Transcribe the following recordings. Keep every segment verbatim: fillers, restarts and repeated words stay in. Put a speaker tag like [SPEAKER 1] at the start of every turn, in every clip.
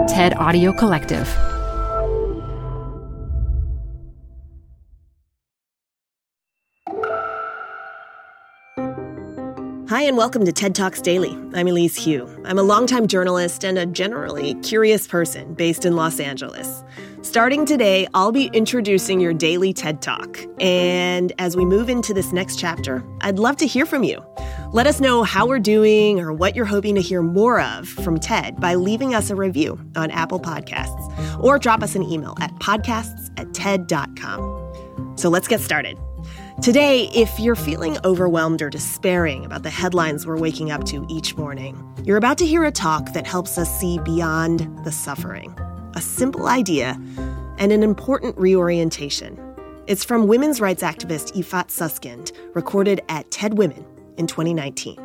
[SPEAKER 1] TED Audio Collective.
[SPEAKER 2] Hi, and welcome to TED Talks Daily. I'm Elise Hu. I'm a longtime journalist and a generally curious person based in Los Angeles. Starting today, I'll be introducing your daily TED Talk. And as we move into this next chapter, I'd love to hear from you. Let us know how we're doing or what you're hoping to hear more of from TED by leaving us a review on Apple Podcasts or drop us an email at podcasts at ted dot com. So let's get started. Today, if you're feeling overwhelmed or despairing about the headlines we're waking up to each morning, you're about to hear a talk that helps us see beyond the suffering. A simple idea and an important reorientation. It's from women's rights activist Ifat Suskind, recorded at TED Women in twenty nineteen.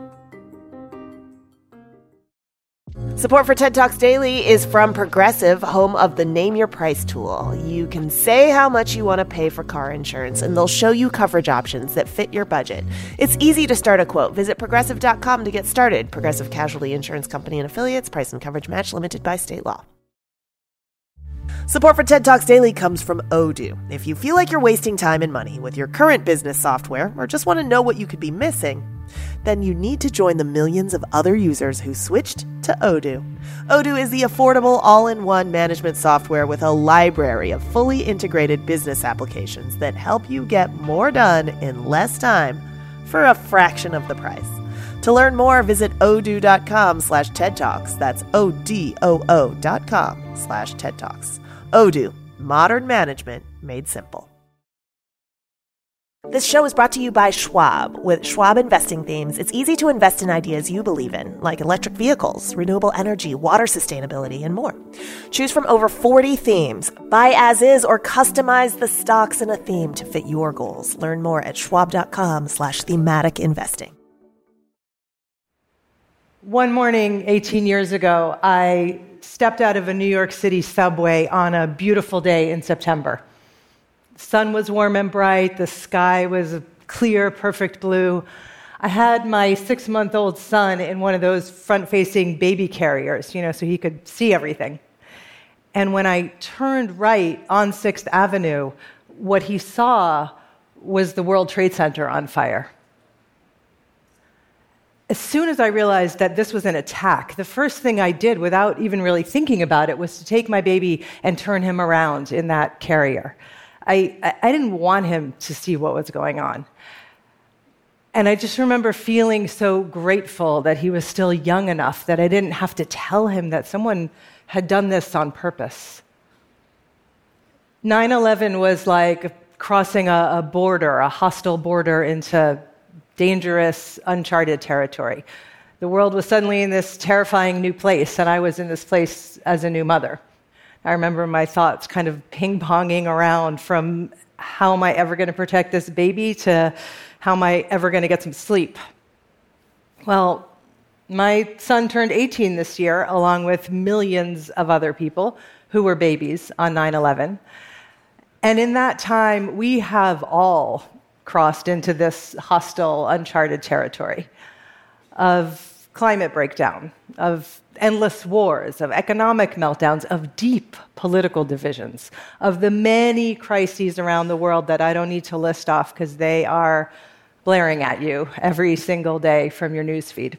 [SPEAKER 2] Support for TED Talks Daily is from Progressive, home of the Name Your Price tool. You can say how much you want to pay for car insurance, and they'll show you coverage options that fit your budget. It's easy to start a quote. Visit progressive dot com to get started. Progressive Casualty Insurance Company and Affiliates. Price and coverage match limited by state law. Support for TED Talks Daily comes from Odoo. If you feel like you're wasting time and money with your current business software or just want to know what you could be missing, then you need to join the millions of other users who switched to Odoo. Odoo is the affordable all-in-one management software with a library of fully integrated business applications that help you get more done in less time for a fraction of the price. To learn more, visit odoo.com slash TED Talks. That's O-D-O-O dot com slash TED Talks. Odoo, modern management made simple. This show is brought to you by Schwab. With Schwab investing themes, it's easy to invest in ideas you believe in, like electric vehicles, renewable energy, water sustainability, and more. Choose from over forty themes. Buy as is or customize the stocks in a theme to fit your goals. Learn more at schwab.com slash thematic investing.
[SPEAKER 3] One morning, eighteen years ago, I stepped out of a New York City subway on a beautiful day in September. The sun was warm and bright. The sky was a clear, perfect blue. I had my six-month-old son in one of those front-facing baby carriers, you know, so he could see everything. And when I turned right on sixth Avenue, what he saw was the World Trade Center on fire. As soon as I realized that this was an attack, the first thing I did, without even really thinking about it, was to take my baby and turn him around in that carrier. I, I didn't want him to see what was going on. And I just remember feeling so grateful that he was still young enough that I didn't have to tell him that someone had done this on purpose. nine eleven was like crossing a, a border, a hostile border into dangerous, uncharted territory. The world was suddenly in this terrifying new place, and I was in this place as a new mother. I remember my thoughts kind of ping-ponging around from how am I ever going to protect this baby to how am I ever going to get some sleep. Well, my son turned eighteen this year, along with millions of other people who were babies on nine eleven. And in that time, we have all crossed into this hostile, uncharted territory of climate breakdown, of endless wars, of economic meltdowns, of deep political divisions, of the many crises around the world that I don't need to list off because they are blaring at you every single day from your newsfeed.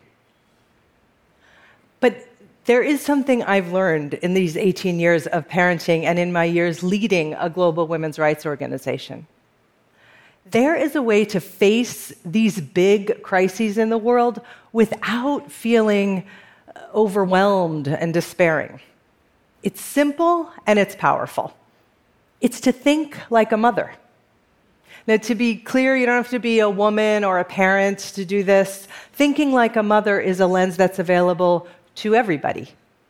[SPEAKER 3] But there is something I've learned in these eighteen years of parenting and in my years leading a global women's rights organization. There is a way to face these big crises in the world without feeling overwhelmed and despairing. It's simple and it's powerful. It's to think like a mother. Now, to be clear, you don't have to be a woman or a parent to do this. Thinking like a mother is a lens that's available to everybody.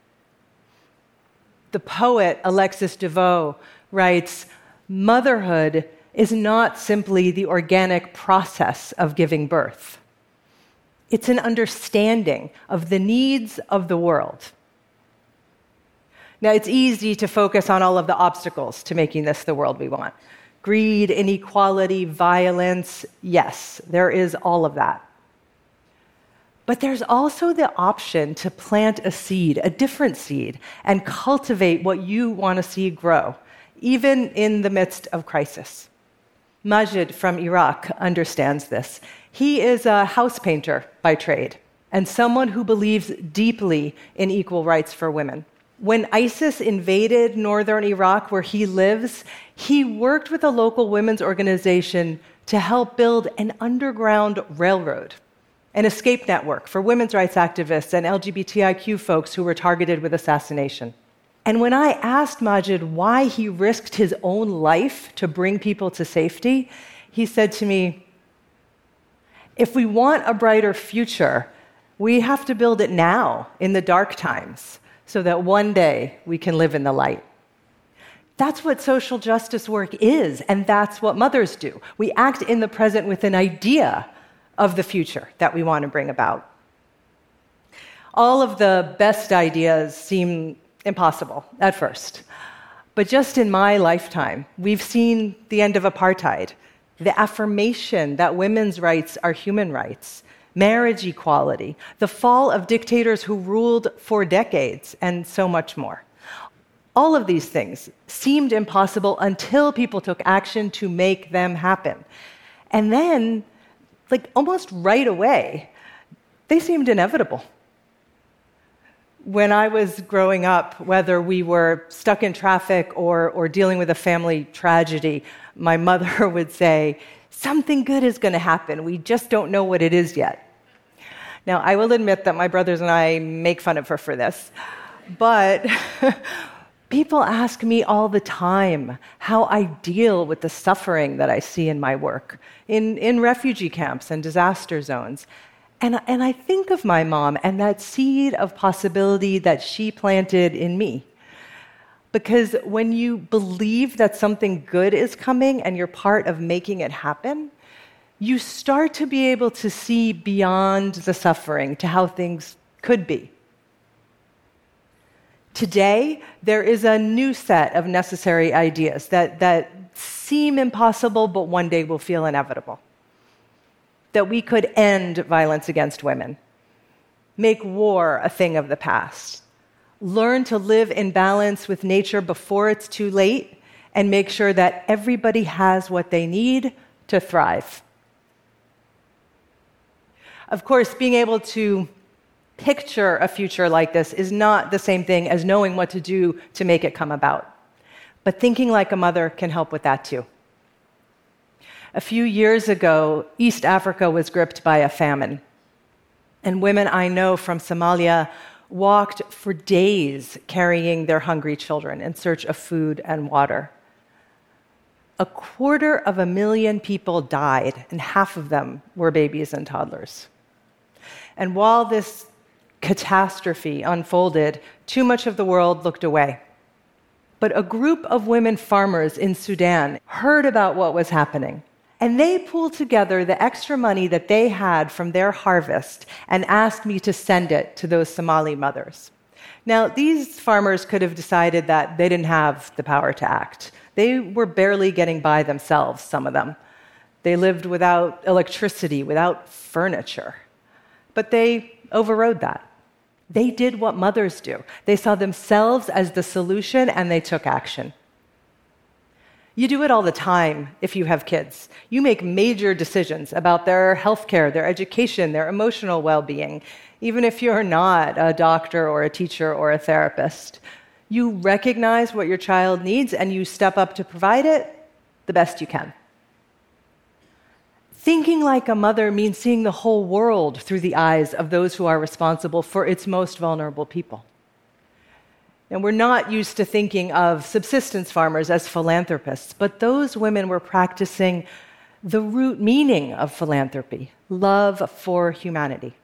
[SPEAKER 3] The poet Alexis DeVoe writes, "Motherhood is not simply the organic process of giving birth. It's an understanding of the needs of the world." Now, it's easy to focus on all of the obstacles to making this the world we want. Greed, inequality, violence, yes, there is all of that. But there's also the option to plant a seed, a different seed, and cultivate what you want to see grow, even in the midst of crisis. Majid from Iraq understands this. He is a house painter by trade and someone who believes deeply in equal rights for women. When ISIS invaded northern Iraq, where he lives, he worked with a local women's organization to help build an underground railroad, an escape network for women's rights activists and L G B T I Q folks who were targeted with assassination. And when I asked Majid why he risked his own life to bring people to safety, he said to me, if we want a brighter future, we have to build it now in the dark times so that one day we can live in the light. That's what social justice work is, and that's what mothers do. We act in the present with an idea of the future that we want to bring about. All of the best ideas seem impossible at first. But just in my lifetime, we've seen the end of apartheid, the affirmation that women's rights are human rights, marriage equality, the fall of dictators who ruled for decades, and so much more. All of these things seemed impossible until people took action to make them happen. And then, like almost right away, they seemed inevitable. When I was growing up, whether we were stuck in traffic or, or dealing with a family tragedy, my mother would say, something good is going to happen. We just don't know what it is yet. Now, I will admit that my brothers and I make fun of her for this, but people ask me all the time how I deal with the suffering that I see in my work, in, in refugee camps and disaster zones. And, and I think of my mom and that seed of possibility that she planted in me. Because when you believe that something good is coming and you're part of making it happen, you start to be able to see beyond the suffering to how things could be. Today, there is a new set of necessary ideas that, that seem impossible, but one day will feel inevitable. That we could end violence against women, make war a thing of the past, learn to live in balance with nature before it's too late, and make sure that everybody has what they need to thrive. Of course, being able to picture a future like this is not the same thing as knowing what to do to make it come about. But thinking like a mother can help with that too. A few years ago, East Africa was gripped by a famine. And women I know from Somalia walked for days carrying their hungry children in search of food and water. A quarter of a million people died, and half of them were babies and toddlers. And while this catastrophe unfolded, too much of the world looked away. But a group of women farmers in Sudan heard about what was happening. And they pooled together the extra money that they had from their harvest and asked me to send it to those Somali mothers. Now, these farmers could have decided that they didn't have the power to act. They were barely getting by themselves, some of them. They lived without electricity, without furniture. But they overrode that. They did what mothers do. They saw themselves as the solution, and they took action. You do it all the time if you have kids. You make major decisions about their healthcare, their education, their emotional well-being, even if you're not a doctor or a teacher or a therapist. You recognize what your child needs and you step up to provide it the best you can. Thinking like a mother means seeing the whole world through the eyes of those who are responsible for its most vulnerable people. And we're not used to thinking of subsistence farmers as philanthropists, but those women were practicing the root meaning of philanthropy, love for humanity.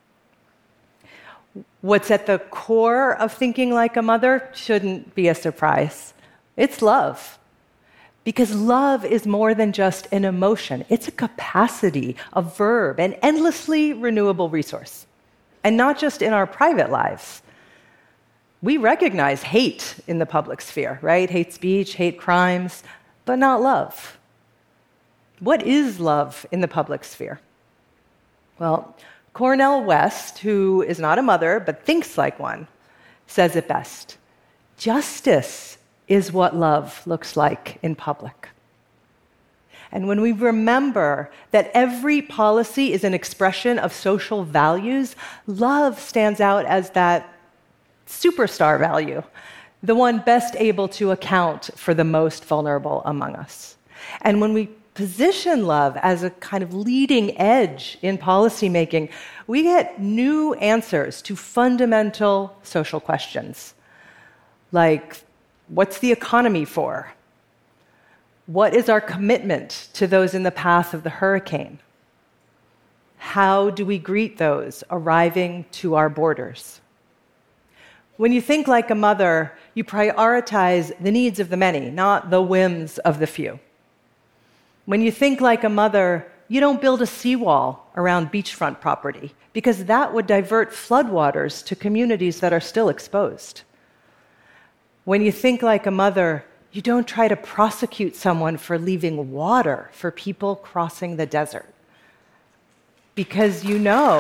[SPEAKER 3] What's at the core of thinking like a mother shouldn't be a surprise. It's love. Because love is more than just an emotion. It's a capacity, a verb, an endlessly renewable resource. And not just in our private lives. We recognize hate in the public sphere, right? Hate speech, hate crimes, but not love. What is love in the public sphere? Well, Cornel West, who is not a mother but thinks like one, says it best. Justice is what love looks like in public. And when we remember that every policy is an expression of social values, love stands out as that superstar value, the one best able to account for the most vulnerable among us. And when we position love as a kind of leading edge in policymaking, we get new answers to fundamental social questions, like, what's the economy for? What is our commitment to those in the path of the hurricane? How do we greet those arriving to our borders? When you think like a mother, you prioritize the needs of the many, not the whims of the few. When you think like a mother, you don't build a seawall around beachfront property, because that would divert floodwaters to communities that are still exposed. When you think like a mother, you don't try to prosecute someone for leaving water for people crossing the desert, because you know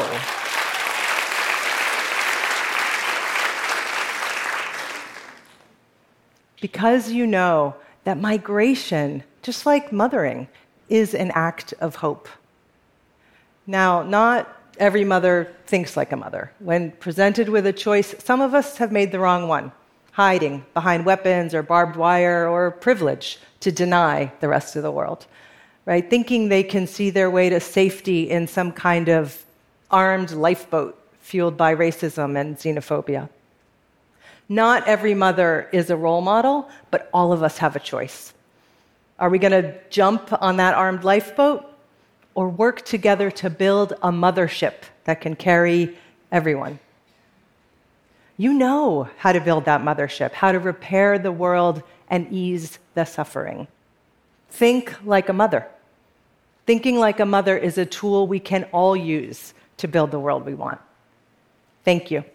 [SPEAKER 3] because you know that migration, just like mothering, is an act of hope. Now, not every mother thinks like a mother. When presented with a choice, some of us have made the wrong one, hiding behind weapons or barbed wire or privilege to deny the rest of the world, right? Thinking they can see their way to safety in some kind of armed lifeboat fueled by racism and xenophobia. Not every mother is a role model, but all of us have a choice. Are we going to jump on that armed lifeboat or work together to build a mothership that can carry everyone? You know how to build that mothership, how to repair the world and ease the suffering. Think like a mother. Thinking like a mother is a tool we can all use to build the world we want. Thank you.